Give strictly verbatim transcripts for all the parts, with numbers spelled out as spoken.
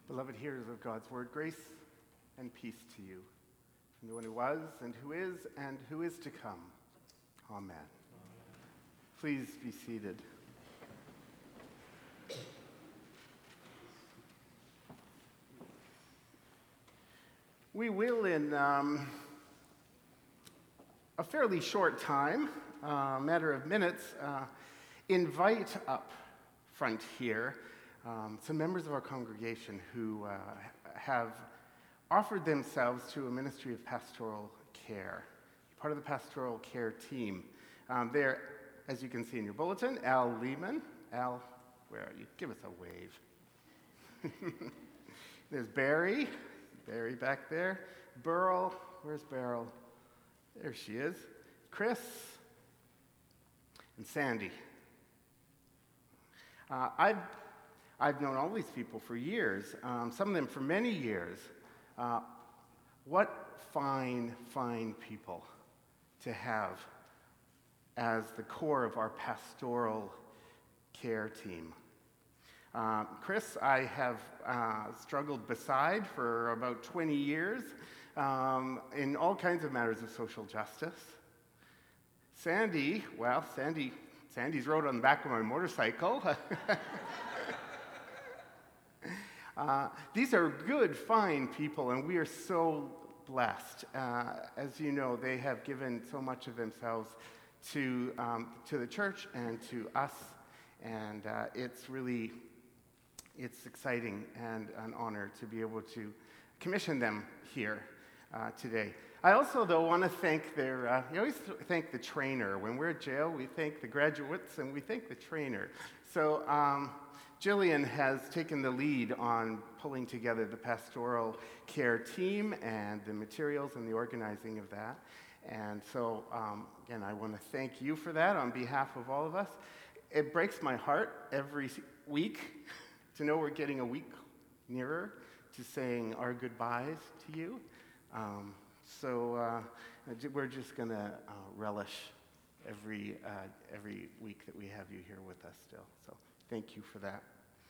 Beloved hearers of God's word, grace and peace to you, from the one who was, and who is, and who is to come. Amen. Please be seated. We will, in um, a fairly short time, a uh, matter of minutes, uh, invite up front here um, some members of our congregation who uh, have offered themselves to a ministry of pastoral care, part of the pastoral care team. Um, they're, as you can see in your bulletin, Al Lehman. Al, where are you? Give us a wave. There's Barry. Barry back there. Burl. Where's Beryl? There she is. Chris. And Sandy. Uh, I've, I've known all these people for years, um, some of them for many years. Uh, what fine, fine people to have as the core of our pastoral care team. Uh, Chris, I have uh, struggled beside for about twenty years um, in all kinds of matters of social justice. Sandy, well, Sandy, Sandy's rode on the back of my motorcycle. uh, these are good, fine people, and we are so blessed. Uh, as you know, they have given so much of themselves to um, to the church and to us, and uh, it's really it's exciting and an honor to be able to commission them here uh, today. I also, though, want to thank their, uh, you always thank the trainer. When we're at jail, we thank the graduates and we thank the trainer. So um, Jillian has taken the lead on pulling together the pastoral care team and the materials and the organizing of that. And so, um, again, I want to thank you for that on behalf of all of us. It breaks my heart every week to know we're getting a week nearer to saying our goodbyes to you. Um, so uh, we're just going to uh, relish every uh, every week that we have you here with us still. So thank you for that.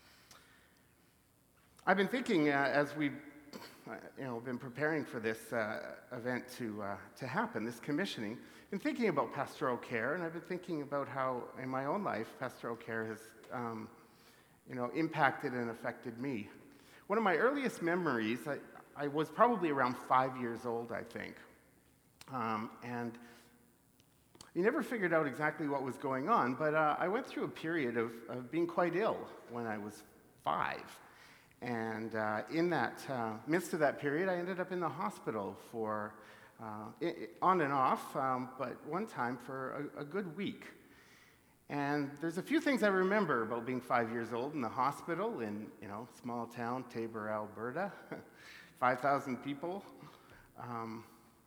I've been thinking uh, as we've uh, you know been preparing for this uh, event to uh, to happen, this commissioning, been thinking about pastoral care, and I've been thinking about how in my own life pastoral care has um, you know, impacted and affected me. One of my earliest memories, I, I was probably around five years old, I think. Um, and you never figured out exactly what was going on, but uh, I went through a period of, of being quite ill when I was five. And uh, in that uh, midst of that period, I ended up in the hospital for, uh, I- on and off, um, but one time for a, a good week. And there's a few things I remember about being five years old in the hospital in, you know, small town, Taber, Alberta, five thousand people. Um,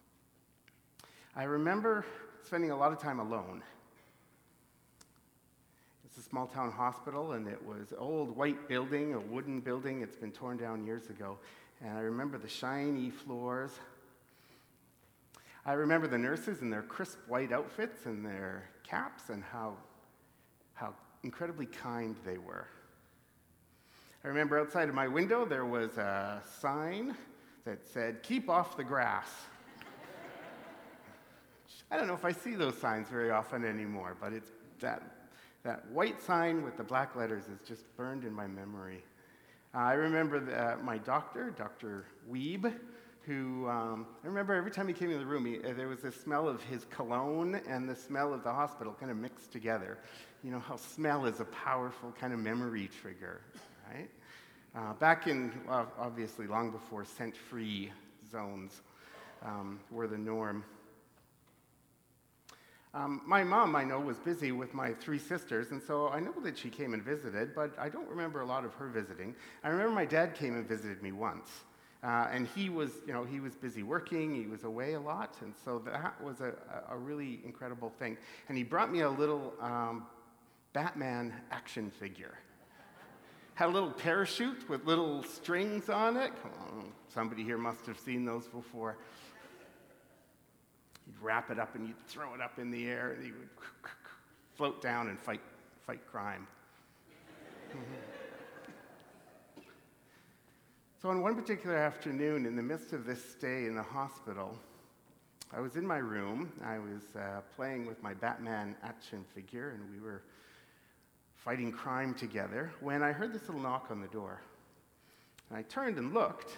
I remember spending a lot of time alone. It's a small town hospital, and it was an old white building, a wooden building. It's been torn down years ago. And I remember the shiny floors. I remember the nurses in their crisp white outfits and their caps and how how incredibly kind they were. I remember outside of my window there was a sign that said, "Keep off the grass." I don't know if I see those signs very often anymore, but it's that, that white sign with the black letters is just burned in my memory. Uh, I remember the, uh, my doctor, Doctor Weeb, who, um, I remember every time he came in the room, he, uh, there was this smell of his cologne and the smell of the hospital kind of mixed together. You know how smell is a powerful kind of memory trigger, right? Uh, back in, uh, obviously, long before scent-free zones um, were the norm. Um, my mom, I know, was busy with my three sisters, and so I know that she came and visited, but I don't remember a lot of her visiting. I remember my dad came and visited me once. Uh, and he was, you know, he was busy working, he was away a lot, and so that was a, a really incredible thing. And he brought me a little um, Batman action figure. Had a little parachute with little strings on it. Oh, somebody here must have seen those before. You'd wrap it up and you'd throw it up in the air, and he would float down and fight, fight crime. So on one particular afternoon, in the midst of this stay in the hospital, I was in my room. I was uh, playing with my Batman action figure, and we were fighting crime together, when I heard this little knock on the door. And I turned and looked,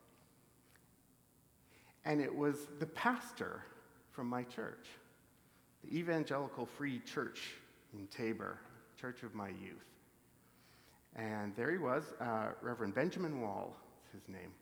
and it was the pastor from my church, the Evangelical Free Church in Tabor, church of my youth. And there he was, uh, Reverend Benjamin Wall is his name.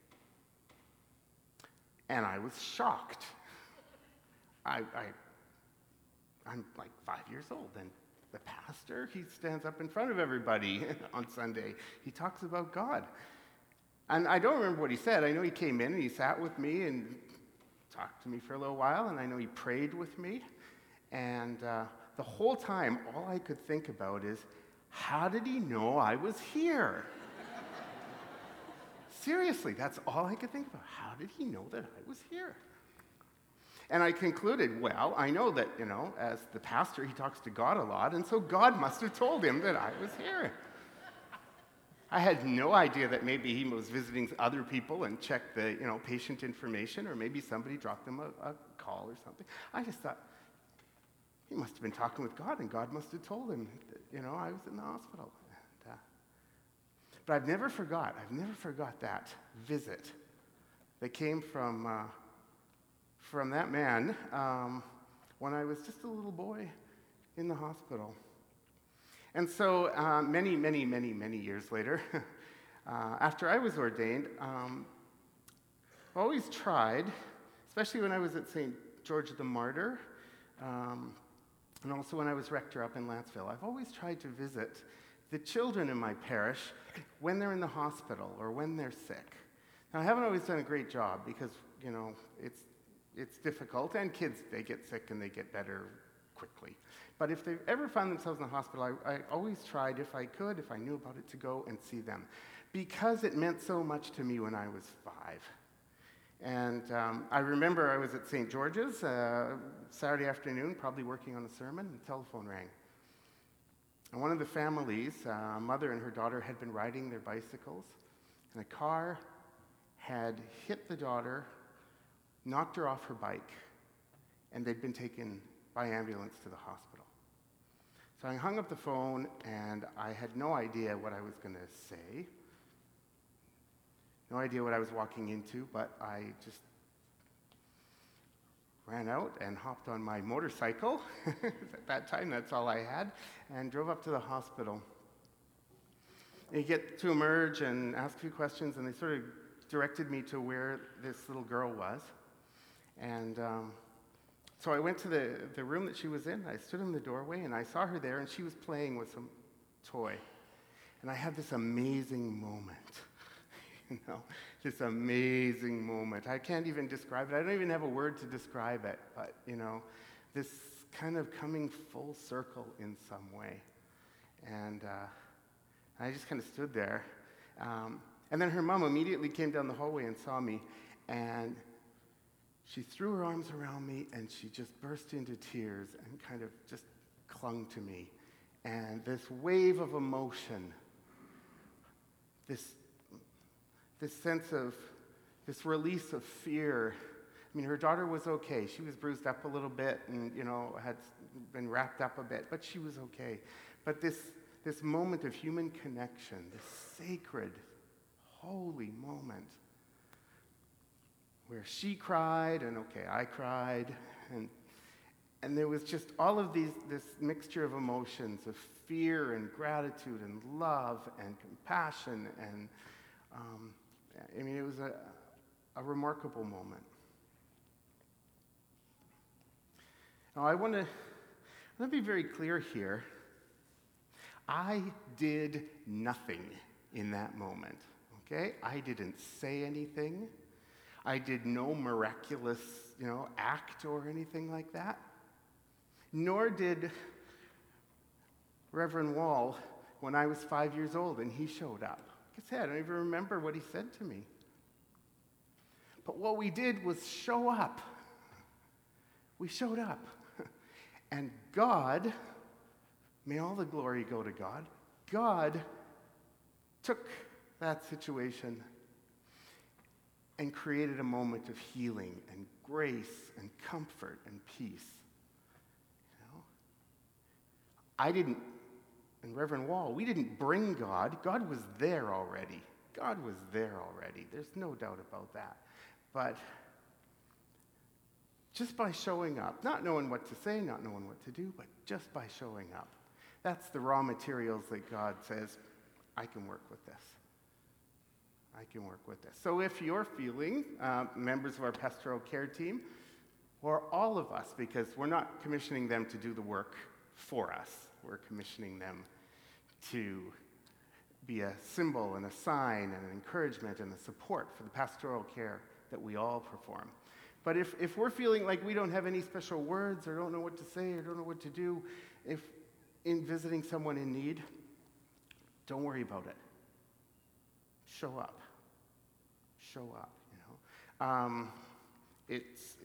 And I was shocked. I, I, I'm like five years old, and the pastor, he stands up in front of everybody on Sunday. He talks about God. And I don't remember what he said. I know he came in and he sat with me and talked to me for a little while, and I know he prayed with me. And uh, the whole time, all I could think about is, how did he know I was here? Seriously, that's all I could think about. How did he know that I was here? And I concluded, well, I know that, you know, as the pastor, he talks to God a lot, and so God must have told him that I was here. I had no idea that maybe he was visiting other people and checked the, you know, patient information, or maybe somebody dropped him a, a call or something. I just thought, he must have been talking with God, and God must have told him that, you know, I was in the hospital. And, uh, but I've never forgot, I've never forgot that visit that came from, uh, from that man um, when I was just a little boy in the hospital. And so uh, many, many, many, many years later, uh, after I was ordained, um, I always tried, especially when I was at Saint George the Martyr, um, and also when I was rector up in Lanceville, I've always tried to visit the children in my parish when they're in the hospital or when they're sick. Now, I haven't always done a great job because, you know, it's it's difficult, and kids, they get sick and they get better quickly. But if they've ever found themselves in the hospital, I, I always tried, if I could, if I knew about it, to go and see them, because it meant so much to me when I was five. And um, I remember I was at Saint George's uh, Saturday afternoon, probably working on a sermon, and the telephone rang. And one of the families, uh, a mother and her daughter, had been riding their bicycles, and a car had hit the daughter, knocked her off her bike, and they'd been taken by ambulance to the hospital. So I hung up the phone, and I had no idea what I was going to say. No idea what I was walking into, but I just ran out and hopped on my motorcycle. At that time, that's all I had, and drove up to the hospital. And you get to emerge and ask a few questions, and they sort of directed me to where this little girl was. And um, so I went to the, the room that she was in. I stood in the doorway, and I saw her there, and she was playing with some toy. And I had this amazing moment. You know, this amazing moment. I can't even describe it. I don't even have a word to describe it, but, you know, this kind of coming full circle in some way. And uh, I just kind of stood there. Um, and then her mom immediately came down the hallway and saw me, and she threw her arms around me, and she just burst into tears and kind of just clung to me. And this wave of emotion, this this sense of, this release of fear. I mean, her daughter was okay. She was bruised up a little bit and, you know, had been wrapped up a bit, but she was okay. But this, this moment of human connection, this sacred, holy moment, where she cried, and okay, I cried, and and there was just all of these, this mixture of emotions of fear and gratitude and love and compassion, and um, I mean, it was a, a remarkable moment. Now, I want to let me be very clear here. I did nothing in that moment, okay? I didn't say anything. I did no miraculous, you know, act or anything like that. Nor did Reverend Wall when I was five years old and he showed up. Like I said, I don't even remember what he said to me. But what we did was show up. We showed up. And God, may all the glory go to God, God took that situation and created a moment of healing and grace and comfort and peace. You know? I didn't, and Reverend Wall, we didn't bring God. God was there already. God was there already. There's no doubt about that. But just by showing up, not knowing what to say, not knowing what to do, but just by showing up, that's the raw materials that God says, I can work with this. I can work with this. So if you're feeling, uh, members of our pastoral care team, or all of us, because we're not commissioning them to do the work for us, we're commissioning them to be a symbol and a sign and an encouragement and a support for the pastoral care that we all perform. But if, if we're feeling like we don't have any special words or don't know what to say or don't know what to do, if in visiting someone in need, don't worry about it. Show up. Show up, you know. Um, it's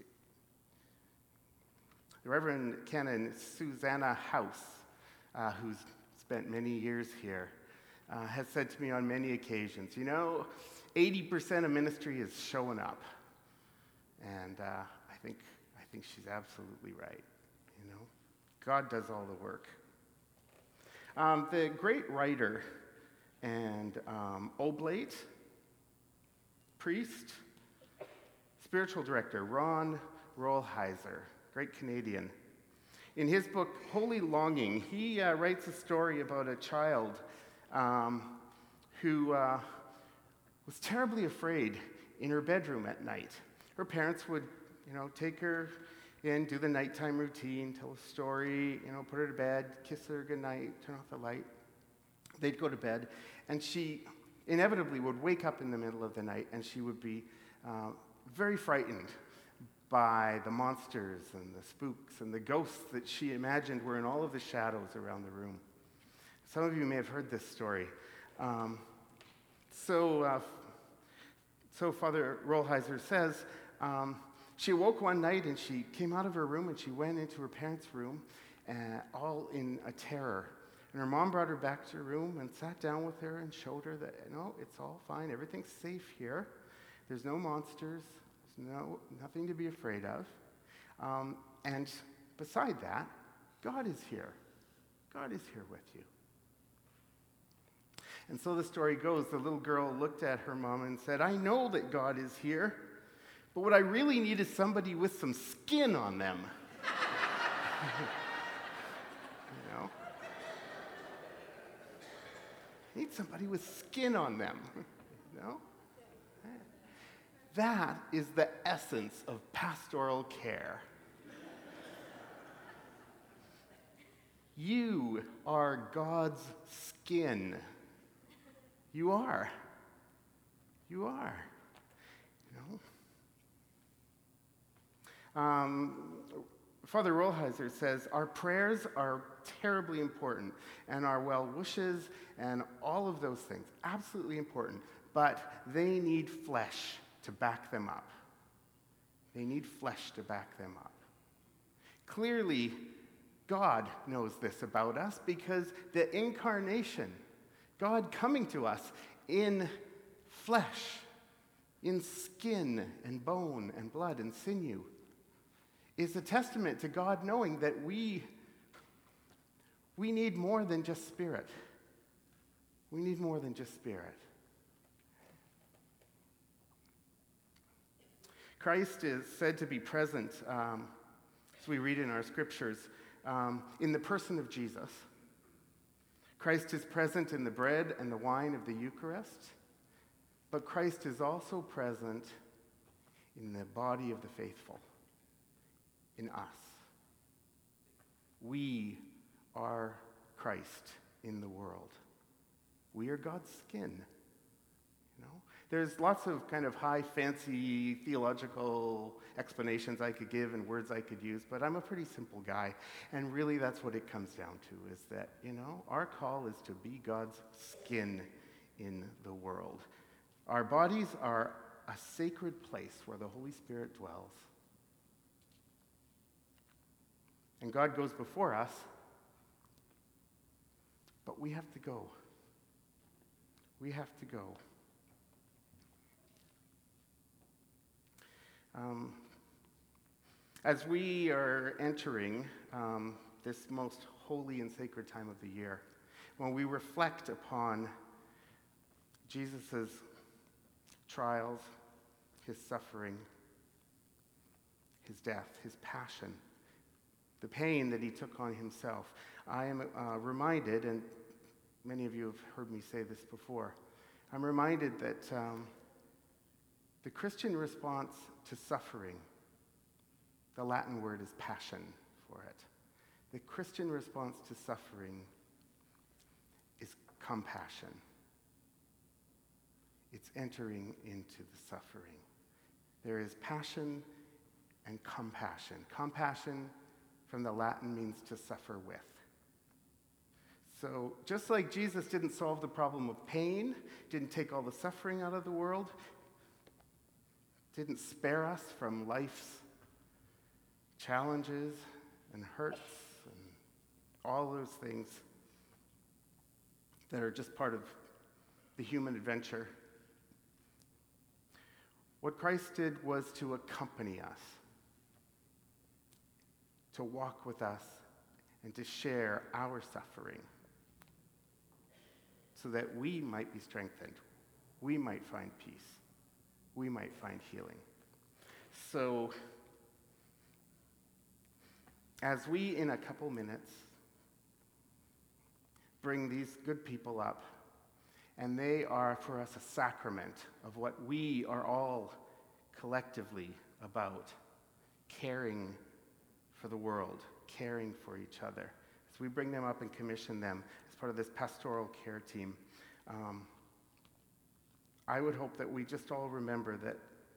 the Reverend Canon Susanna House, uh, who's spent many years here, uh, has said to me on many occasions, you know, eighty percent of ministry is showing up. And uh, I think I think she's absolutely right, you know. God does all the work. Um, the great writer and um, oblate, priest, spiritual director, Ron Rolheiser, great Canadian. In his book, Holy Longing, he uh, writes a story about a child um, who uh, was terribly afraid in her bedroom at night. Her parents would, you know, take her in, do the nighttime routine, tell a story, you know, put her to bed, kiss her goodnight, turn off the light. They'd go to bed, and she inevitably would wake up in the middle of the night, and she would be uh, very frightened by the monsters and the spooks and the ghosts that she imagined were in all of the shadows around the room. Some of you may have heard this story. Um, so, uh, so Father Rolheiser says, um, she awoke one night and she came out of her room and she went into her parents' room, uh, all in a terror. And her mom brought her back to her room and sat down with her and showed her that, no, it's all fine. Everything's safe here. There's no monsters. There's no, nothing to be afraid of. Um, and beside that, God is here. God is here with you. And so the story goes, the little girl looked at her mom and said, I know that God is here, but what I really need is somebody with some skin on them. You know? I need somebody with skin on them. You know? That is the essence of pastoral care. You are God's skin. You are. You are. You know? Um, Father Rolheiser says, our prayers are terribly important, and our well wishes and all of those things, absolutely important, but they need flesh to back them up. They need flesh to back them up. Clearly, God knows this about us because the incarnation, God coming to us in flesh, in skin and bone and blood and sinew, is a testament to God knowing that we, we need more than just spirit. We need more than just spirit. Christ is said to be present, um, as we read in our scriptures, um, in the person of Jesus. Christ is present in the bread and the wine of the Eucharist, but Christ is also present in the body of the faithful, in us. We are Christ in the world. We are God's skin. You know? There's lots of kind of high, fancy theological explanations I could give and words I could use, but I'm a pretty simple guy, and really that's what it comes down to, is that, you know, our call is to be God's skin in the world. Our bodies are a sacred place where the Holy Spirit dwells. And God goes before us, but we have to go. We have to go. Um, as we are entering um, this most holy and sacred time of the year, when we reflect upon Jesus' trials, his suffering, his death, his passion, the pain that he took on himself, I am uh, reminded, and many of you have heard me say this before, I'm reminded that um, the Christian response to suffering, the Latin word is passion for it. The Christian response to suffering is compassion. It's entering into the suffering. There is passion and compassion. Compassion from the Latin means to suffer with. So just like Jesus didn't solve the problem of pain, didn't take all the suffering out of the world, didn't spare us from life's challenges and hurts and all those things that are just part of the human adventure. What Christ did was to accompany us, to walk with us, and to share our suffering so that we might be strengthened, we might find peace, we might find healing. So, as we, in a couple minutes, bring these good people up, and they are for us a sacrament of what we are all collectively about, caring for the world, caring for each other. As we bring them up and commission them as part of this pastoral care team, um, I would hope that we just all remember that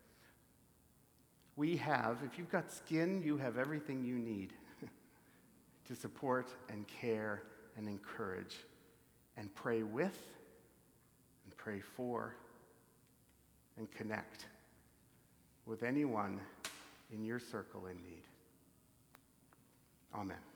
we have, if you've got skin, you have everything you need to support and care and encourage and pray with and pray for and connect with anyone in your circle in need. Amen.